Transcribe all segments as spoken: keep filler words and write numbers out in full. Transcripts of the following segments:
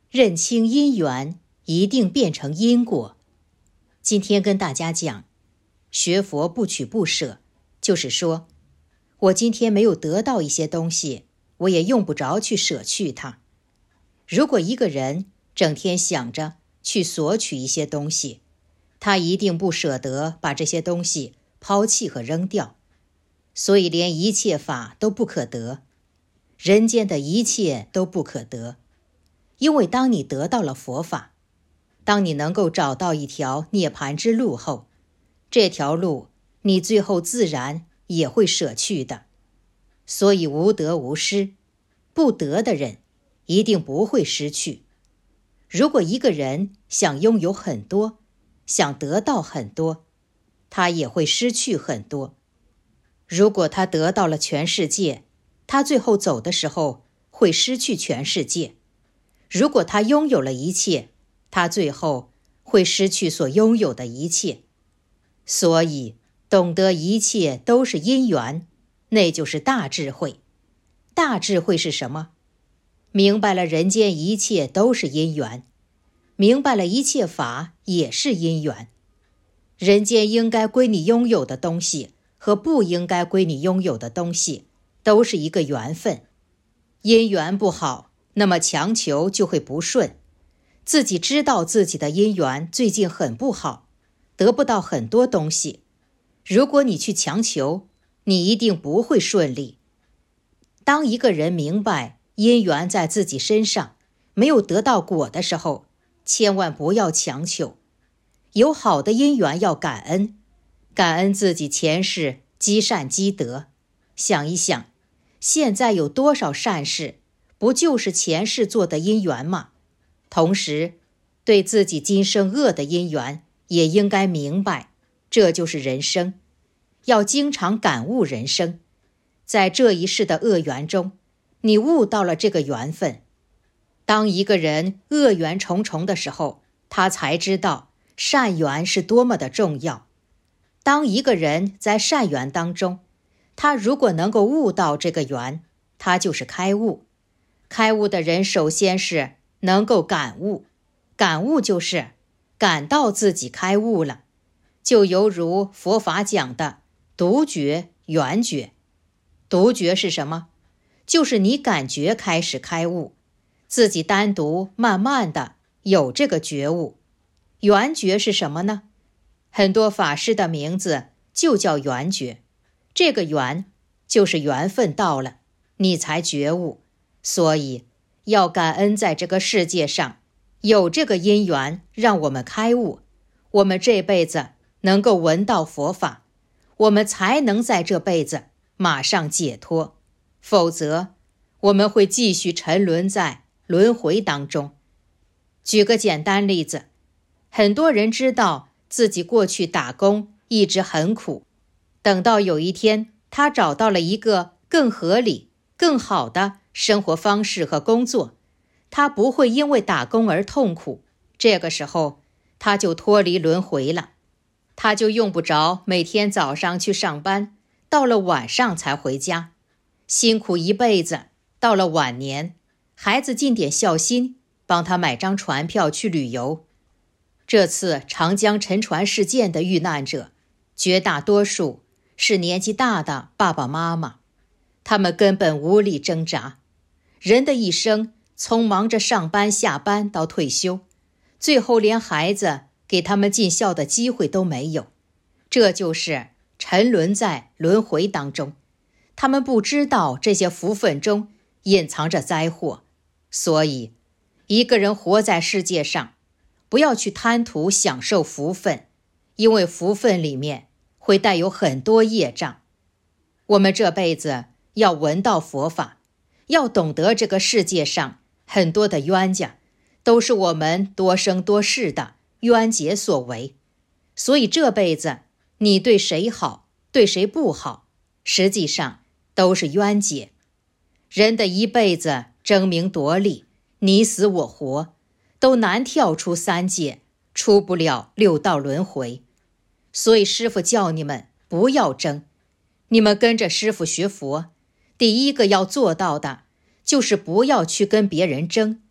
认清因缘，一定变成因果。今天跟大家讲，学佛不取不舍，就是说，我今天没有得到一些东西，我也用不着去舍去它。如果一个人整天想着去索取一些东西，他一定不舍得把这些东西抛弃和扔掉，所以连一切法都不可得，人间的一切都不可得。因为当你得到了佛法，当你能够找到一条涅槃之路后，这条路你最后自然也会舍去的。所以无得无失，不得的人一定不会失去。如果一个人想拥有很多，想得到很多，他也会失去很多。如果他得到了全世界，他最后走的时候会失去全世界。如果他拥有了一切，他最后会失去所拥有的一切。所以懂得一切都是因缘，那就是大智慧。大智慧是什么？明白了人间一切都是因缘，明白了一切法也是因缘。人间应该归你拥有的东西和不应该归你拥有的东西，都是一个缘分。因缘不好，那么强求就会不顺。自己知道自己的因缘最近很不好，得不到很多东西。如果你去强求，你一定不会顺利。当一个人明白因缘在自己身上，没有得到果的时候，千万不要强求。有好的因缘要感恩，感恩自己前世积善积德。想一想，现在有多少善事，不就是前世做的因缘吗？同时，对自己今生恶的因缘也应该明白，这就是人生。要经常感悟人生，在这一世的恶缘中，你悟到了这个缘分。当一个人恶缘重重的时候，他才知道善缘是多么的重要。当一个人在善缘当中，他如果能够悟到这个缘，他就是开悟。开悟的人首先是能够感悟，感悟就是感到自己开悟了，就犹如佛法讲的独觉、缘觉。独觉是什么？就是你感觉开始开悟，自己单独慢慢的有这个觉悟。缘觉是什么呢？很多法师的名字就叫缘觉，这个缘就是缘分到了，你才觉悟。所以要感恩在这个世界上有这个因缘让我们开悟，我们这辈子能够闻到佛法，我们才能在这辈子马上解脱，否则我们会继续沉沦在轮回当中。举个简单例子，很多人知道自己过去打工一直很苦，等到有一天他找到了一个更合理、更好的生活方式和工作，他不会因为打工而痛苦，这个时候他就脱离轮回了。他就用不着每天早上去上班，到了晚上才回家，辛苦一辈子，到了晚年，孩子尽点孝心，帮他买张船票去旅游。这次长江沉船事件的遇难者，绝大多数是年纪大的爸爸妈妈，他们根本无力挣扎。人的一生从忙着上班下班到退休，最后连孩子给他们尽孝的机会都没有，这就是沉沦在轮回当中。他们不知道这些福分中隐藏着灾祸。所以一个人活在世界上，不要去贪图享受福分，因为福分里面会带有很多业障。我们这辈子要闻到佛法，要懂得这个世界上很多的冤家都是我们多生多世的冤结所为，所以这辈子你对谁好，对谁不好，实际上都是冤结。人的一辈子争名夺利，你死我活，都难跳出三界，出不了六道轮回。所以师父叫你们不要争，你们跟着师父学佛，第一个要做到的就是不要去跟别人争。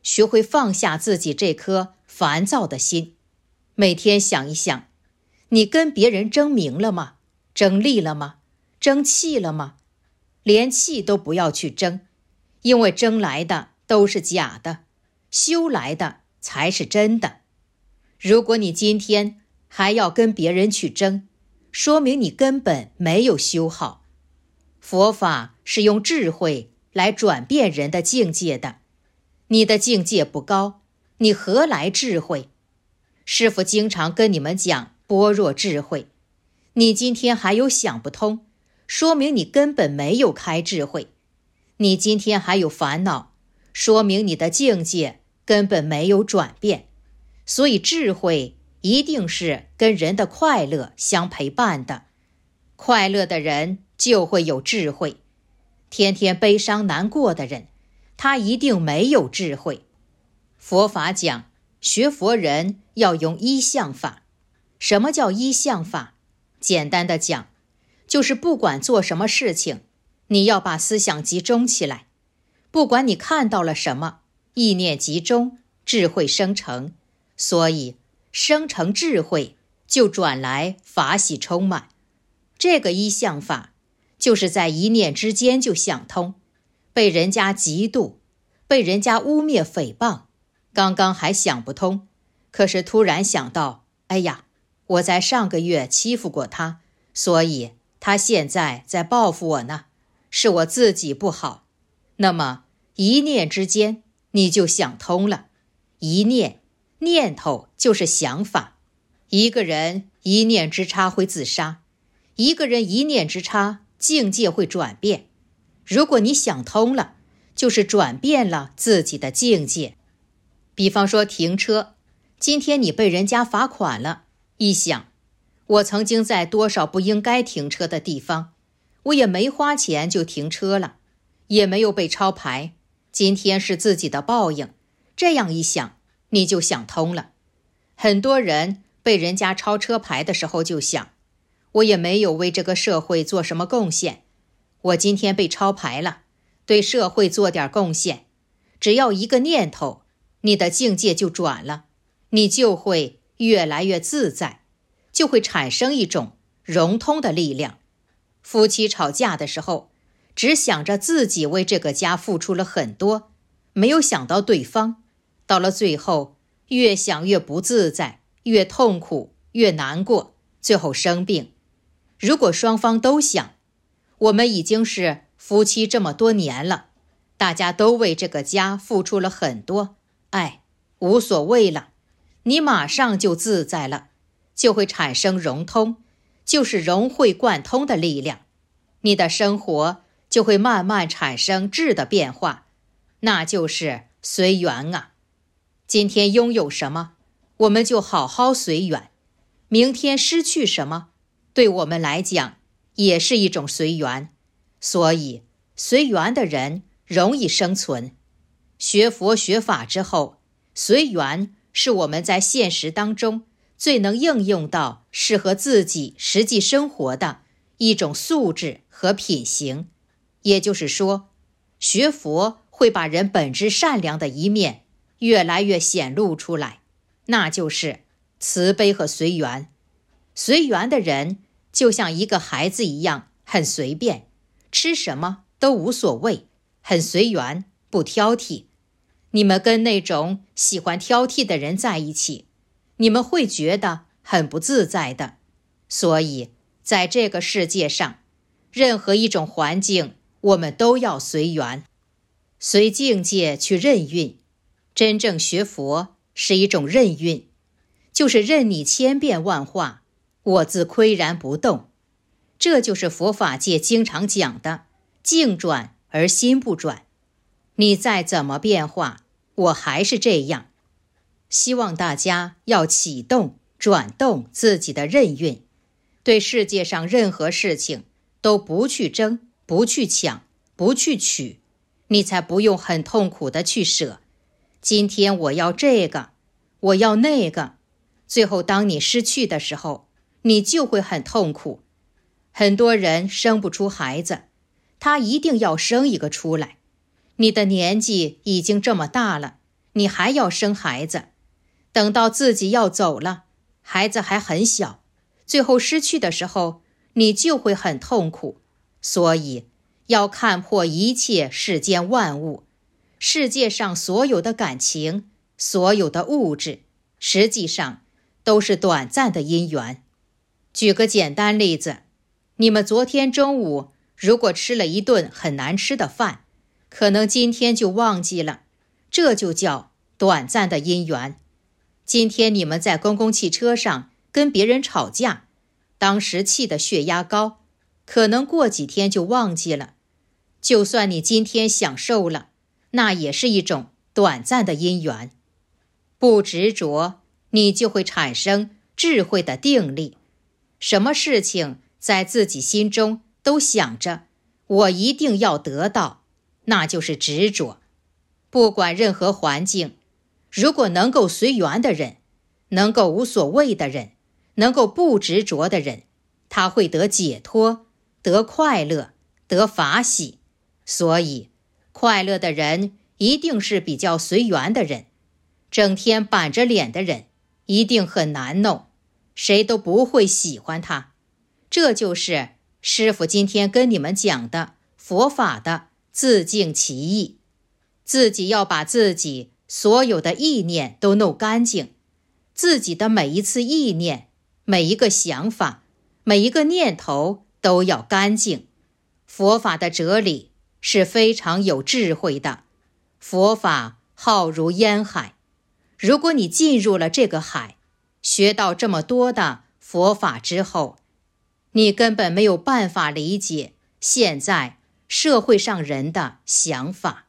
学会放下自己这颗烦躁的心，每天想一想，你跟别人争名了吗？争利了吗？争气了吗？连气都不要去争，因为争来的都是假的，修来的才是真的。如果你今天还要跟别人去争，说明你根本没有修好。佛法是用智慧来转变人的境界的，你的境界不高，你何来智慧？师父经常跟你们讲般若智慧，你今天还有想不通，说明你根本没有开智慧。你今天还有烦恼，说明你的境界根本没有转变。所以智慧一定是跟人的快乐相陪伴的，快乐的人就会有智慧，天天悲伤难过的人，他一定没有智慧。佛法讲，学佛人要用一相法。什么叫一相法？简单的讲，就是不管做什么事情，你要把思想集中起来，不管你看到了什么，意念集中，智慧生成。所以生成智慧，就转来法喜充满。这个一相法，就是在一念之间就想通，被人家嫉妒，被人家污蔑诽谤，刚刚还想不通，可是突然想到，哎呀，我在上个月欺负过他，所以他现在在报复我呢，是我自己不好。那么一念之间你就想通了。一念，念头就是想法。一个人一念之差会自杀，一个人一念之差境界会转变。如果你想通了，就是转变了自己的境界。比方说停车，今天你被人家罚款了，一想，我曾经在多少不应该停车的地方，我也没花钱就停车了，也没有被抄牌，今天是自己的报应。这样一想，你就想通了。很多人被人家抄车牌的时候就想，我也没有为这个社会做什么贡献，我今天被抄牌了，对社会做点贡献。只要一个念头，你的境界就转了，你就会越来越自在，就会产生一种融通的力量。夫妻吵架的时候，只想着自己为这个家付出了很多，没有想到对方，到了最后越想越不自在，越痛苦，越难过，最后生病。如果双方都想，我们已经是夫妻这么多年了，大家都为这个家付出了很多，哎，无所谓了，你马上就自在了，就会产生融通，就是融会贯通的力量。你的生活就会慢慢产生质的变化，那就是随缘啊。今天拥有什么，我们就好好随缘。明天失去什么，对我们来讲也是一种随缘。所以随缘的人容易生存。学佛学法之后，随缘是我们在现实当中最能应用到适合自己实际生活的一种素质和品行。也就是说，学佛会把人本质善良的一面越来越显露出来，那就是慈悲和随缘。随缘的人就像一个孩子一样，很随便，吃什么都无所谓，很随缘，不挑剔。你们跟那种喜欢挑剔的人在一起，你们会觉得很不自在的。所以在这个世界上，任何一种环境，我们都要随缘，随境界去任运。真正学佛是一种任运，就是任你千变万化，我自岿然不动。这就是佛法界经常讲的境转而心不转。你再怎么变化，我还是这样。希望大家要启动转动自己的任运，对世界上任何事情都不去争，不去抢，不去取，你才不用很痛苦的去舍。今天我要这个，我要那个，最后当你失去的时候，你就会很痛苦。很多人生不出孩子，他一定要生一个出来。你的年纪已经这么大了， 你还要生孩子，等到自己要走了，孩子还很小，最后失去的时候，你就会很痛苦。所以要看破一切世间万物，世界上所有的感情，所有的物质，实际上都是短暂的因缘。举个简单例子，你们昨天中午如果吃了一顿很难吃的饭，可能今天就忘记了，这就叫短暂的因缘。今天你们在公共汽车上跟别人吵架，当时气得血压高，可能过几天就忘记了。就算你今天享受了，那也是一种短暂的因缘。不执着，你就会产生智慧的定力。什么事情在自己心中都想着我一定要得到，那就是执着。不管任何环境，如果能够随缘的人，能够无所谓的人，能够不执着的人，他会得解脱，得快乐，得法喜。所以快乐的人一定是比较随缘的人，整天板着脸的人一定很难弄，谁都不会喜欢他。这就是师父今天跟你们讲的佛法的自净其意。自己要把自己所有的意念都弄干净，自己的每一次意念，每一个想法，每一个念头都要干净。佛法的哲理是非常有智慧的，佛法浩如烟海。如果你进入了这个海，学到这么多的佛法之后，你根本没有办法理解现在社会上人的想法。